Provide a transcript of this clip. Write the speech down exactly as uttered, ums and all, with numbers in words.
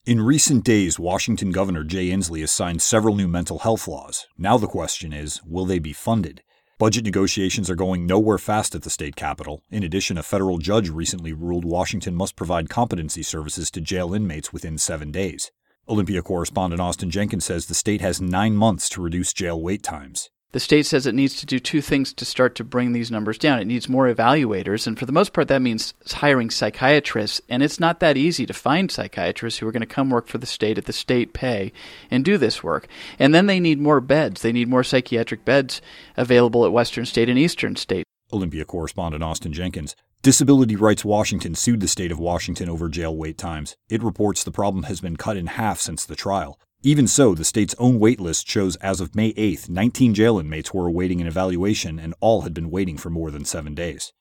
In recent days, Washington Governor Jay Inslee has signed several new mental health laws. Now the question is, will they be funded? Budget negotiations are going nowhere fast at the state capitol. In addition, a federal judge recently ruled Washington must provide competency services to jail inmates within seven days. Olympia correspondent Austin Jenkins says the state has nine months to reduce jail wait times. The state says it needs to do two things to start to bring these numbers down. It needs more evaluators, and for the most part, that means hiring psychiatrists. And it's not that easy to find psychiatrists who are going to come work for the state at the state pay and do this work. And then they need more beds. They need more psychiatric beds available at Western State and Eastern State. Olympia correspondent Austin Jenkins. Disability Rights Washington sued the state of Washington over jail wait times. It reports the problem has been cut in half since the trial. Even so, the state's own wait list shows as of May eighth, nineteen jail inmates were awaiting an evaluation and all had been waiting for more than seven days.